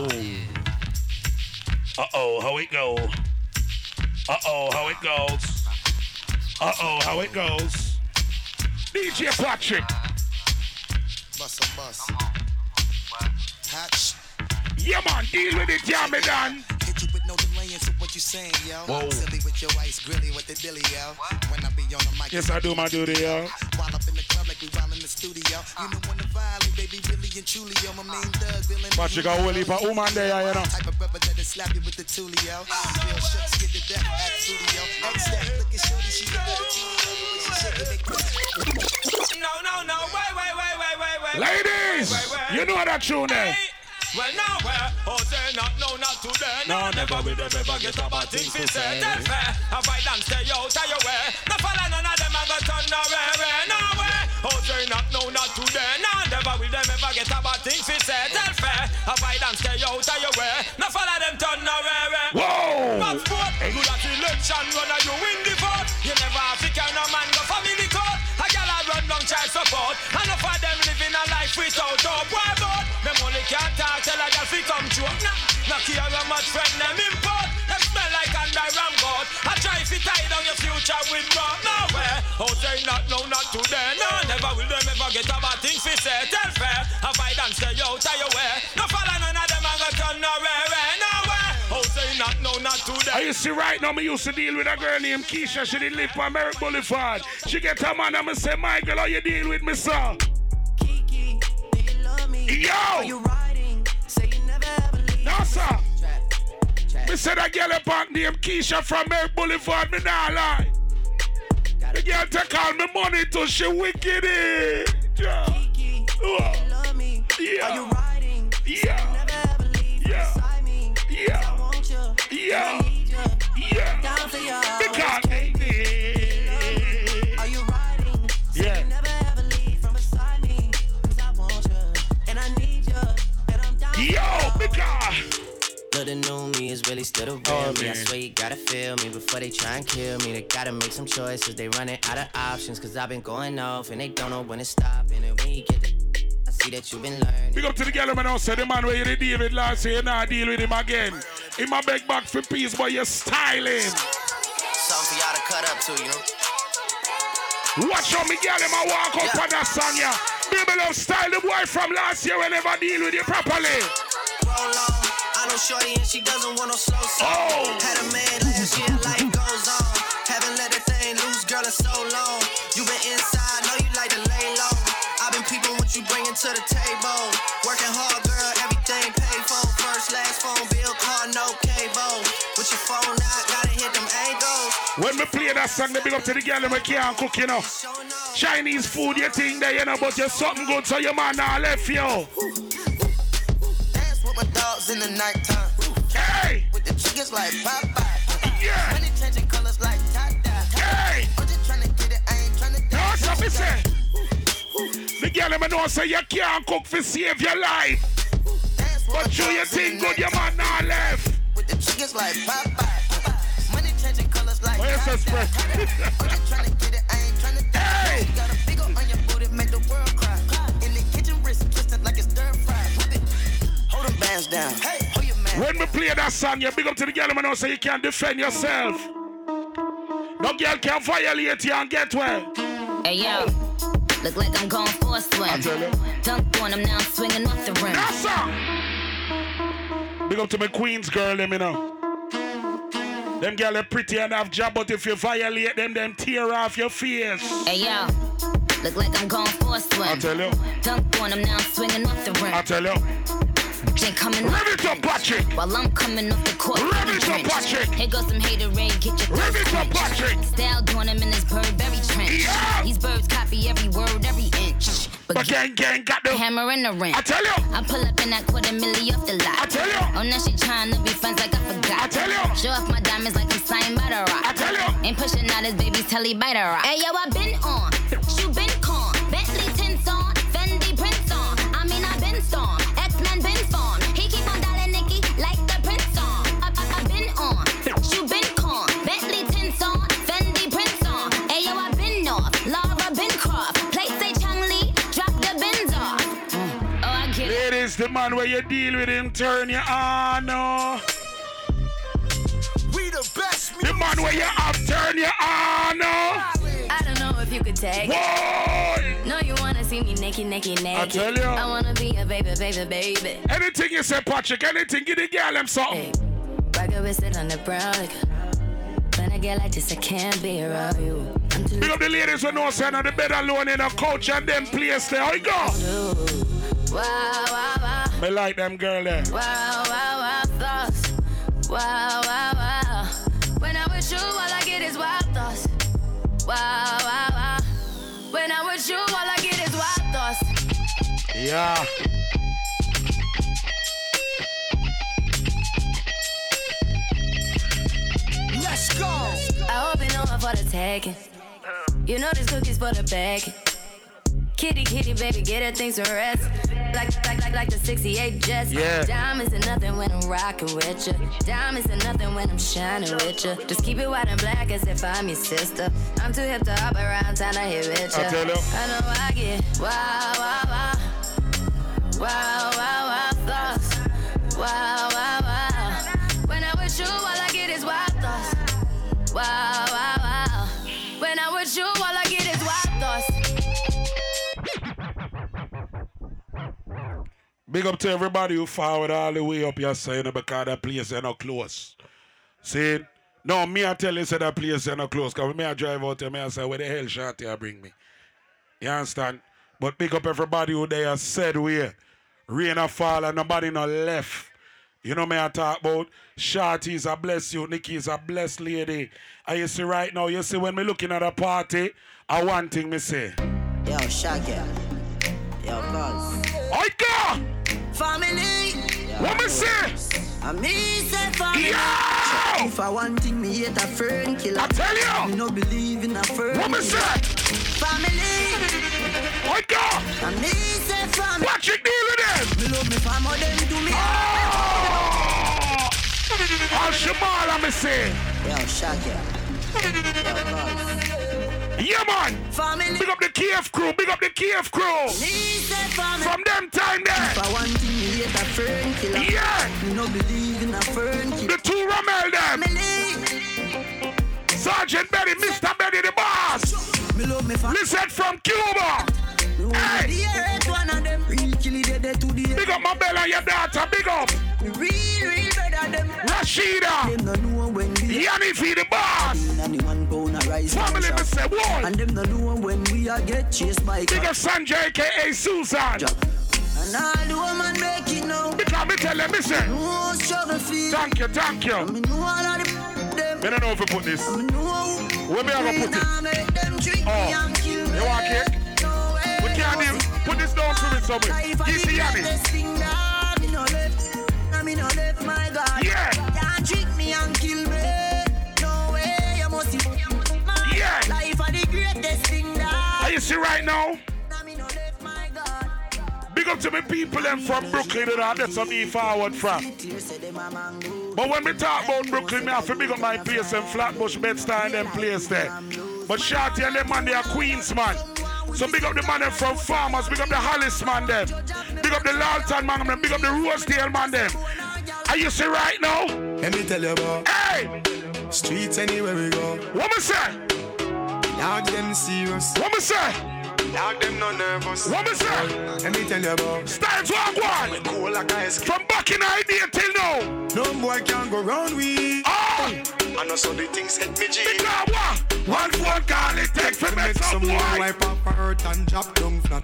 Uh-oh, how it go? Uh-oh, how it goes? Uh-oh, how it goes? D J Patrick. Bust a bus. Hatch. Yeah, man, deal with it, yeah, me done. Hit you with no delaying, so what you saying, yo? Whoa. Silly with your ice grilly with the dilly, yo. When I be on the mic. Yes, I do my duty, yo. While up in the club like we while in the studio. You know when the violent, baby, really and truly, yo. My main thug, Dylan. Patrick, I will leave a woman there, you know. Type of rubber that'll slap you with the tulio. Real shucks get to death at studio. X-Stack, look at shorty, she a little teeny. She shaking it. No, no, no, wait, wait, wait, wait, wait, wait. Ladies, wait, wait, wait. you know that tune there. Well, now where? Oh, say not, no, not today. No, never will them ever get a bad thing to say. Tell fair, have I done stay out of your way. No follow none of them and go turn nowhere, nowhere. Oh, say not, no, not today. No, never will them ever get a bad thing to say. Tell fair, have I done stay out of your way. No follow them turn nowhere. Whoa! Not sport, good at election, run and you win the vote. You never have to carry no man go family court. A girl a run down child support. And enough of them living a life without hope. Why about? Them only can't talk. Tell a girl fi come through. Nah, nah care how much friend them import. Them smell like and I I'm good. I try if you tie down your future with rock. Nowhere. Oh, say not, no, not today. No, never will them ever get a bad thing fi say. Tell fair. Avoid and stay out of your way. No follow none of them and go turn nowhere. Nowhere. Oh, say not, no, not today. I used to right now, me used to deal with a girl named Keisha. She did live on Merrick Boulevard. She get a man and me say, Michael, how you deal with me, sir? Kiki, do you love me? Yo! Are you riding? Say you never ever leave. No, sir. Me said a girl up named Keisha from Merrick Boulevard, me nah lie. The girl take all me money to she wicked it. Yeah. Kiki, do you love me? Yeah. Are you riding? Yeah. Say you never ever leave Yeah. beside me. Yeah. I want you. Yeah. I need you. Yeah. Down for you. Because Are you riding? Say yeah. you never ever leave from beside me. Cause I want you. And I need you. And I'm down Yo, for you. because But the new me is really still the real Oh, me. I man. swear you gotta feel me before they try and kill me. They gotta make some choices. They running out of options. Cause I've been going off and they don't know when to stop. And then when you get the I see that you've been learning. big up to the girl man now say the man where you did David last year, you not deal with him again. He my beg back for peace, but you're styling. Something for y'all to cut up to, you know? Watch how me girl him a walk up Yeah. on that song, yeah. Baby love style the boy from last year will never deal with you properly. Roll on. I know shorty and she doesn't want no slow song. Oh. Had a man last year, life goes on. Haven't let the thing loose, girl, in so long. You been inside, know you like to lay low. I've been peeping what you bringing to the table. Working hard, girl, everything paid for. First, last phone bill, car, no cable. With your phone out, gotta hit them angles. When me play that song, they big up to the girl and can't cook, you know. Chinese food, you think that, you know, but you're something good, so your man not left you. Dance with my dogs in the nighttime. Hey! With the chickens like Popeye. Yeah! Money changing colors like Tata. Hey! I'm just trying to get it, I ain't trying to No, dance. stop me say. The girl them know say you can't cook for save your life. But you you think good, your man not left. With the chickens like Popeye. Money changing colors like Where's the spread? I'm just trying to get it, I ain't trying to dance. Hey! Got a big on your booty, make the world cry. In the kitchen, wrist twisted like it's stir fry. Whip it. Hold them bands down. Hey, hold your man. When me play that song, you big up to the girl them know say you can't defend yourself. No girl can violate you and get well. Hey yo, look like I'm going for a swim. I tell you. Dunk on him now, I'm swinging off the rim. That's song. Big up to my Queens girl, them you know. Them girl are pretty and have job, but if you violate them, them tear off your face. Hey yo, look like I'm going for a swim. I tell you. Dunk on him now, I'm swinging off the rim. I tell you. Ain't coming Rev it up, Patrick. While I'm coming off the court. Rev it up, Patrick. Here goes some haterade, get your Rev it up, Patrick. Style doing him in this Burberry trench. Yeah. These birds copy every word, every inch. But gang, gang, got the hammer and the wrench. I tell you. I pull up in that quarter milli off the lot. I tell you. Oh, now she tryna be friends like I forgot. I tell you. Show off my diamonds like I'm signed by the rock. I tell you. Ain't pushing out his baby's telly by the rock. Hey, yo, I been on. You been con. Bentley tints on. Fendi prints on. I mean, I been storm. X-Men been formed. He keep on dialing Nicky like the prince on. I, I, I been on. You been con. Bentley tints on. Fendi prints on. Hey, yo, I been off. Laura been Croft. Play say Chang Lee. Drop the bins off. Mm. Oh, I get it. Ladies, the man where you deal with him, turn your on. No. We the best The man where you have, turn your on. No. I don't know if you could take Whoa. it. No, you wanna see me naked, naked, naked. I tell you. I wanna be a baby, baby, baby. Anything you say, Patrick, anything, give the girl them something. Rock it with it on the brown. Like, when I get like this, I can't be around you. I'm too Big up the ladies who know saying on the bed alone in a couch and them place there. How you go? Wow, wow, wow. Me like them girl there. Wow, wow, wow, thoughts. Wow, wow, wow. When I'm with you, all I get is wild thoughts. Wow, wow, wow. When I'm with you, all I get is wild thoughts. Yeah. Let's go. I hope you know I'm for the taking. You know this cookie's for the bag. Kitty, kitty, baby, get her things to rest. Like, like, like, like the sixty-eight Jets. Yeah. Diamonds are nothing when I'm rocking with you. Diamonds are nothing when I'm shining with you. Just keep it white and black as if I'm your sister. I'm too hip to hop around, time to hit with you. I tell you. I know I get wow, wow, wow. Wow, wow, wow, thoughts. Wow, wow, wow. When I'm with you, all I get is wild thoughts. Big up to everybody who forward all the way up here saying because that place is not close. See? No, me I tell you say that place is not close. Because me I drive out there, me I say, where the hell Shotty I bring me? You understand? But big up everybody who they have said where rain a fall and nobody no left. You know me I talk about Shorty's a bless you, Nikki's a blessed lady. And you see right now, you see when me looking at a party, I one thing me say. Yo, Shaggy. Yo, cuz. I go! Family! What me say? I me say family. Yo! If I want thing, me hate a fern killer. I tell you! Me no believe in a fern. What me say? Family! I go! I me say family. Watch it deal with them! Me love me family, them do me. Oh! I'll Shamal, I me say. Yo, Shaggy. Yo, cuz. Yeah, man. Family. Big up the K F crew. Big up the K F crew. From them time there. If I want thing, me hate a fern killer. Yeah. Me no believe in a fern killer. The two Ramel them. Family. Sergeant Betty, Mister Betty the boss. Me love me family. Listen from Cuba. Hey. The one of them real killy dead to the Big up my bell and your daughter. Big up. Real, real better them. Rashida. Them no know when we Yanni feed the boss. Family me say what? And them no know when we are get chased by Big up Sanjay aka Susan. And all the woman make it now. Because me tell them, listen. No struggle feel. Thank you, thank you. I mean, no all of them. I don't know if we put this. I mean, no. Where me I gonna put it? Make them trick oh. me and kill me. You want cake? No way. We can't do. Put this down for me somewhere. You see Yanni? Me no left. I mean, no left, my God. Yeah. Can't trick me and kill me. No way. You must see. Yeah. Life are the greatest thing that. Are you see right now? Big up to me people them from Brooklyn and that's some me forward from. But when we talk about Brooklyn, me have to big up my place in Flatbush, Bed-Stuy and them place there. But Shorty and them man, they are Queens man. So big up the man them from Farmers, big up the Hollis man them. Big up the Lalton man them, big up the Rosedale man them. Are you see right now? Let me tell you about Hey! Streets anywhere we go. What me say? Dog them serious. What me say? Dog them no nervous. What me say? Let me tell you about Styles walk one. Cool like ice. From back in the day till now. No boy can go round we. Oh! I know so the things hit me G. Because what? One phone call it take for make some boy. Wipe up her hurt and drop down flat.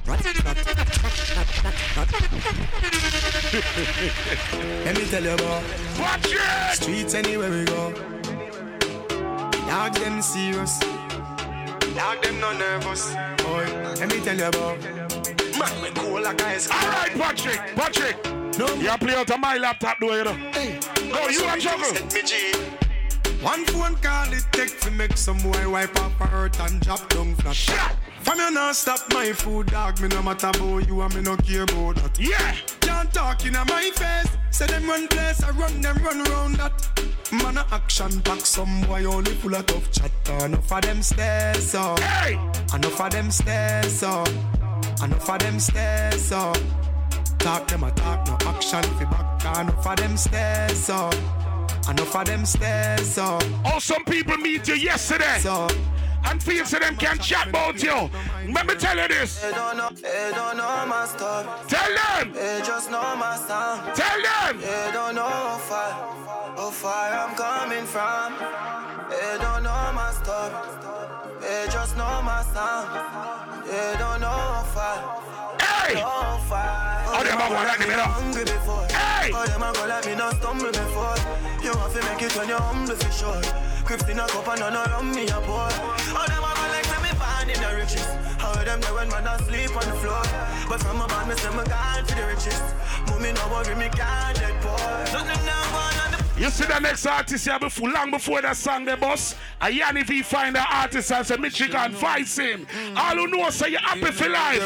Let me tell you about Watch it! Streets anywhere we go. Dog them serious. Dog them no nervous. Boy, let me tell you about man, we cool like ice. Alright, Patrick, Patrick. No, you play out of my laptop, do you know? Hey, no, you are juggle. One phone call it take to make some boy wipe up her hurt and drop down flat. Shut! From you not stop my food, dog. Me no matter about you and me no care about that. Yeah! Can't talk in my face. Say them run place, I run them run round that. Man a action pack, some boy only full of tough chat. Enough of them stairs, so. Hey! Enough of them stairs, so. Enough of them stairs, so. Talk them a talk, no action fi back. Enough of them stairs, so. Enough of them stairs, so. Oh, some people meet you yesterday. So. And feel so them can chat about you. Let me tell you this. They don't know, they don't know my story. Tell them. They just know my sound. Tell them. They don't know how far, how far I'm coming from. They don't know my story. They just know my sound. They don't know how far. Hey! How far. Oh, them a go like me now. Hungry before. Hey! Oh, them a go like me now stumble before. You have to make it when you're humble for sure. Crips in a cup and none around me a boy. Oh, them a go like me born in the riches. How them there when man asleep on the floor. But from a man, me say me gone for the richest. Mommy no worry, me can't dead boy. Nothing now going on the You see the next artist here before, long before that song the boss. And Yanni V find the artist and say Michigan vice him. All who know say you happy for life.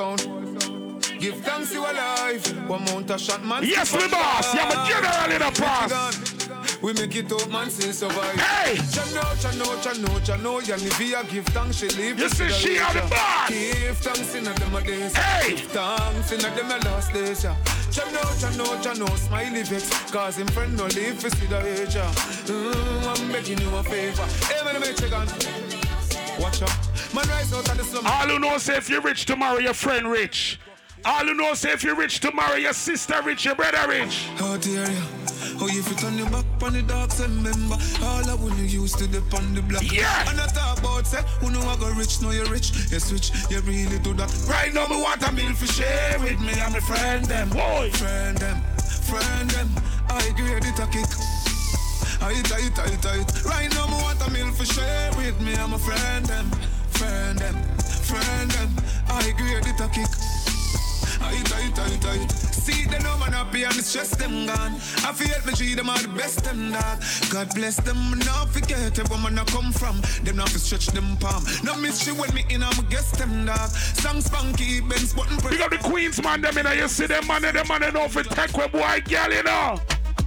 Give thanks you alive. One mount a shot man. Yes, me boss. You're my general in the past. We make it out, man, still survive. Hey! Chano, chano, chano, chano. Yanivia give thanks, she live. You see, she on the boss. Give thanks in a them days. Hey! Give thanks in a them last days. Chano, chano, chano. Smiley vex. Cause him friend no live for see the age. Mm, I'm begging you a favor. Hey, man, Michigan. Watch out. Man, rise out of the slum. All who know say if you're rich tomorrow, your friend rich. All you know say if you rich tomorrow, your sister rich, your brother rich. How dare you? Oh, if you turn your back on the dogs, remember all I wanna use to the on the block. Yeah. And I talk about say, who know I go rich, know you're rich. You switch, you really do that. Right now, me want a meal for share with me and my friend them. Boy. Friend them, friend them. I grade it a kick. I tight, tight, tight. Right now, me want a meal for share with me and my friend them. Friend them, friend them. I grade it a kick. I tight, tight, tight. See them no man happy and the stress them gone. I feel me G them are the best them dog. God bless them, now forget where man I come from. Them not to stretch them palm. No mystery when me in, I'm a guest them dog. Songs funky, Benz button. Big up the Queens man, them in. You see them man, them man know for tech where boy girl, you know.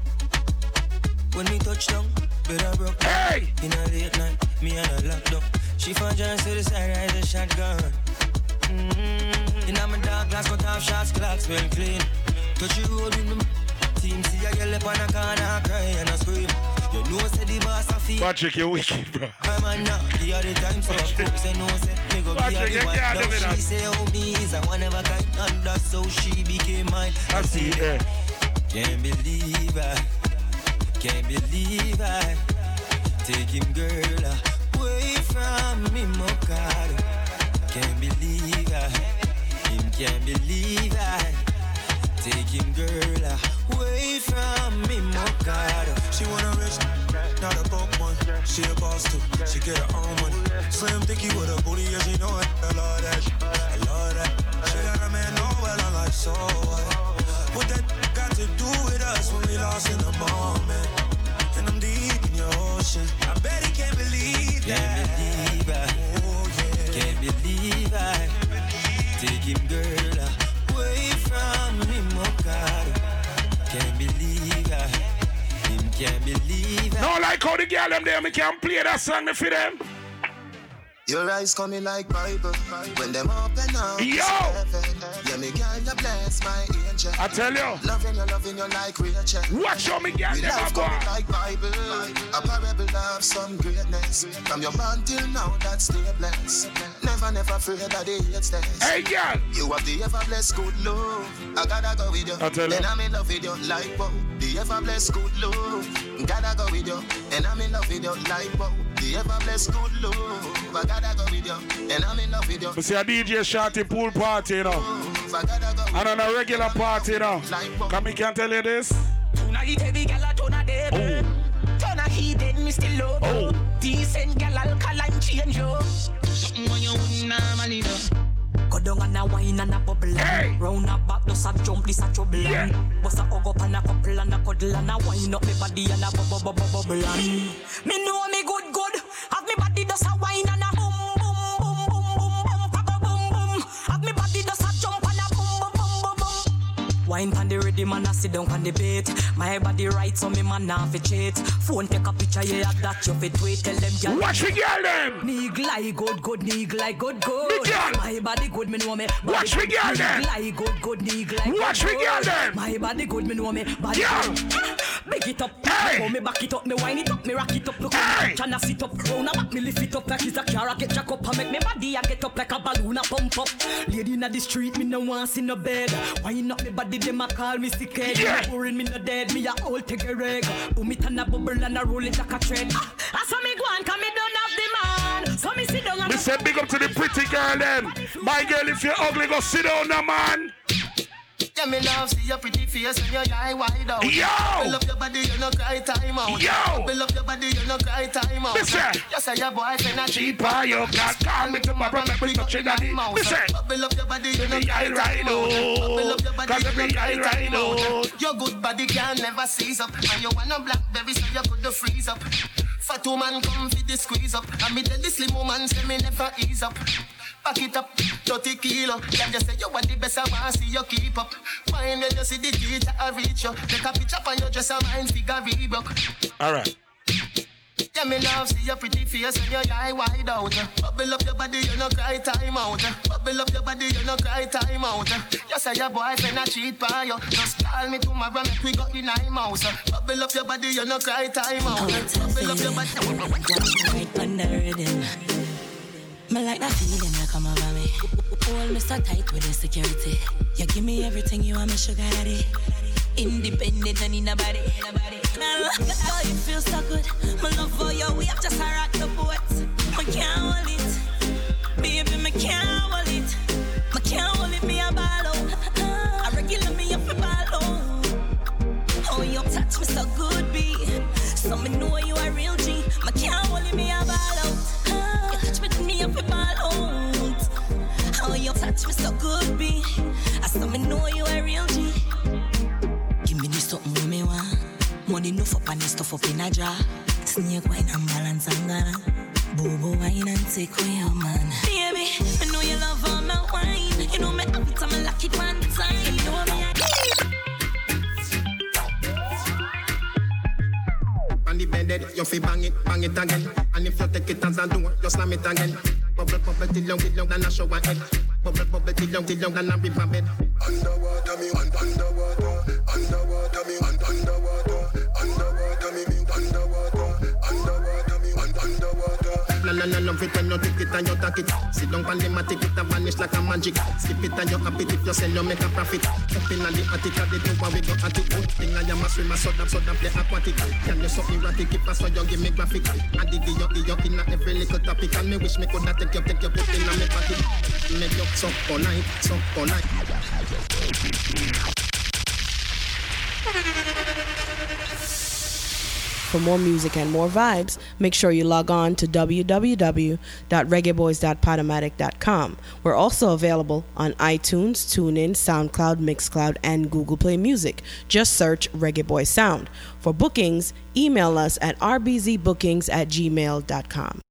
When me touch down, better broke. Hey! In a late night, me and a locked up. She found just to the side, ride a shotgun. Mm-hmm. In a my dark glass, cut off shots, clocks well clean. Touch you road with me. Team see a girl up on a corner, cry and a scream. You know say the boss a feel. Patrick, you wicked, bro. I'm on now, the other time, so of course I know say me go be a the one. Now she say oh me is a one of a kind, and that's how she became mine. I see it. Can't believe I, can't believe I take him girl away from me, my God. Can't believe I, him can't believe I take him girl away from me, my God. She wanna rich, not a broke one. She a boss too, she get her own money. Slim thicky with a booty, yeah she know it. I love that, I love that. She got a man know well, I'm like so what? What that got to do with us when we lost in the moment? And I'm deep in your ocean. I bet he can't believe that. Can't believe I, oh, yeah. Can't believe I take him girl away from me, my God. Can't believe I, him can't believe I. No like how the girl them there, me can play that song me for them. Your eyes coming like Bible when them open up. Yo! Yeah, me girl, you bless my angel. I tell you. Loving you, loving you like Rachel. Watch how me girl them life go. coming like Bible, a parable of some greatness. From your bond till now, that's still blessed. Never, never afraid that they hate test. Hey, girl. You have the ever blessed good love. I gotta go with you. I tell you. And I'm in love with you like wow. The ever blessed good love. Gotta go with you. And I'm in love with you like wow. The ever blessed good love. I gotta go with you. And I'm in love with you. You see a D J shawty pool party, you know. I gotta go with and on a regular party, you know. Come me can tell you this. Tonight heavy gal a turn a dead. Turn a heathen, me still love. Oh. Decent gal alkaline change yo. Something when you wouldn't normally do. Go down and a wine and a bubble. Hey. Round a back, just a jump, this a trouble. Yeah. Bust a hug up and a couple and a cuddle and a wine up me body and a bubble, bubble, bubble. Me know me good, good. Have me body just a wine and a boom, boom, boom, boom, boom, boom, boom, boom. Have me body just a jump and a boom, boom, boom, boom, boom. Wine pan the ready man a sit down on the bait. My body right so me man now fi cheat. Phone take a picture yeah that you fit wait. Tell them girl. Watch me girl them. Nigga like good good nigga like good good. My body good me know me. Watch me girl them. Nigga like good good nigga like good. Watch me girl them. My body good me know me. Body good. Big it up, hey. Me back it up, me wine it up, me rock it up. Look how me and sit up, round a back me lift it up like it's a car. I get jack up and make me body I get up like a balloon a pump up. Lady inna the street, me no want see no bed. Wine up me body, them a call me sick head. Yeah. Pouring me no dead, me a hold take a reg. Boom it and a bubble and a roll it like a thread. Ah, I saw me go on, cause me don't have the man. So me sit down and me say big up to the pretty girl them. My girl, if you're ugly, go sit down now, man. Yeah, me love see your pretty face and your eye wide out. Yo! Build up your body, you no cry time out. Yo! Build up your body, you no cry time out. Listen! You say your boyfriend a cheaper, you got call me tomorrow, make me touch it on it. Listen! Build up your body, you no cry time out. Build up your body, you no cry time out. Your good body can never seize up, and you want a blackberry so you could freeze up. Fat woman come fit the squeeze up, and me tell the slim woman say me never ease up. Pack it up, thirty kilo. Can just say you want the best, I want to see you keep up. Mind when you see the teacher, I reach you. Take a picture on your dress, I mind figure Reebok. All right. Yeah, me love see your pretty face and your eye wide out. Bubble up your body, you no cry time out. Bubble up your body, you no cry time out. You say your boyfriend a cheat by you. Just call me tomorrow, make we got the nine mouse. Bubble up your body, you no cry time out. Bubble up your body. Right under rhythm. Me like that feeling that come over me. hold me so tight with the security. You give me everything you want, me sugar daddy. Independent and in nobody, nobody. Oh, it feels so good. My love for you, we have just a rock the boat. I can't hold it, baby, me can't hold it. I can't hold it, me a ball out. I regular me up a ball out. Oh, you touch me so good, B. So me know you a real G. I can't hold it, me a ball out. You touch me, me up a ball out. Oh, you touch me so good, B. I saw me know you a real G. Give me this something with me want. Money no for and stuff up in a jar. Snake wine and balance and gala. Bobo wine and take away your man. Baby, I know you love all my wine. You know me every time I lock it one time. You know me On the bed, you feel bang it, bang it again. And if you take it as a door, you slam it again. Bubble, bubble, till long, till long, than a shower head. Bubble, bubble, till long, till long, than a river bed. Underwater, me, un- underwater, underwater, me, un- underwater, underwater, me, me, underwater, underwater, me, un- underwater. No, no, no, love it when you take it and you take it. Sit down on the mat, it a vanish like a magic. Skip it and you happy if you sell, you make a profit. Up in the attic, at the top, we go at it. Good thing I am a swimmer, so that, so that play aquatic. Can you so erratic, if I saw you give me graphic. And the video, you in every little topic. And me wish me could not take you, take you, put in a me pocket. Make you so polite, so polite. For more music and more vibes, make sure you log on to w w w dot reggae boys dot podomatic dot com. We're also available on iTunes, TuneIn, SoundCloud, Mixcloud, and Google Play Music. Just search Reggae Boy Sound. For bookings, email us at r b z bookings at gmail dot com.